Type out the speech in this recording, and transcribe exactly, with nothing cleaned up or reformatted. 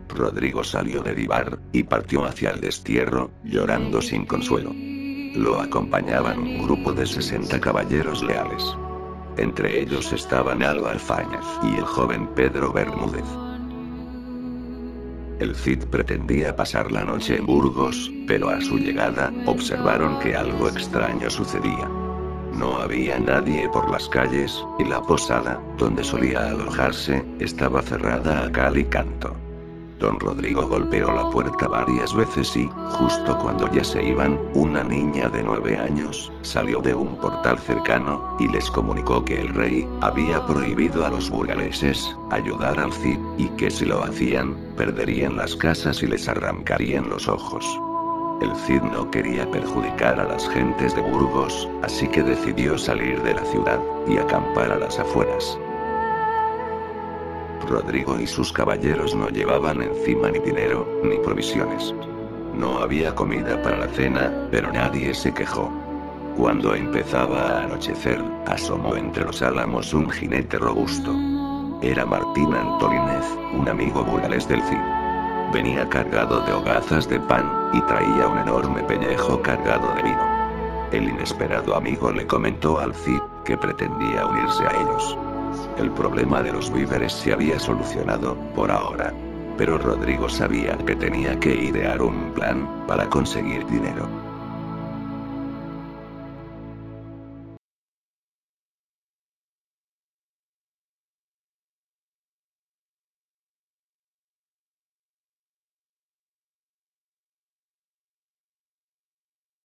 Rodrigo salió de Vivar, y partió hacia el destierro, llorando sin consuelo. Lo acompañaban un grupo de sesenta caballeros leales. Entre ellos estaban Alba Alfáñez y el joven Pedro Bermúdez. El Cid pretendía pasar la noche en Burgos, pero a su llegada, observaron que algo extraño sucedía. No había nadie por las calles, y la posada, donde solía alojarse, estaba cerrada a cal y canto. Don Rodrigo golpeó la puerta varias veces y, justo cuando ya se iban, una niña de nueve años, salió de un portal cercano, y les comunicó que el rey, había prohibido a los burgaleses, ayudar al Cid, y que si lo hacían, perderían las casas y les arrancarían los ojos. El Cid no quería perjudicar a las gentes de Burgos, así que decidió salir de la ciudad, y acampar a las afueras. Rodrigo y sus caballeros no llevaban encima ni dinero, ni provisiones. No había comida para la cena, pero nadie se quejó. Cuando empezaba a anochecer, asomó entre los álamos un jinete robusto. Era Martín Antolínez, un amigo burgalés del Cid. Venía cargado de hogazas de pan, y traía un enorme pellejo cargado de vino. El inesperado amigo le comentó al Cid, que pretendía unirse a ellos. El problema de los víveres se había solucionado, por ahora. Pero Rodrigo sabía que tenía que idear un plan, para conseguir dinero.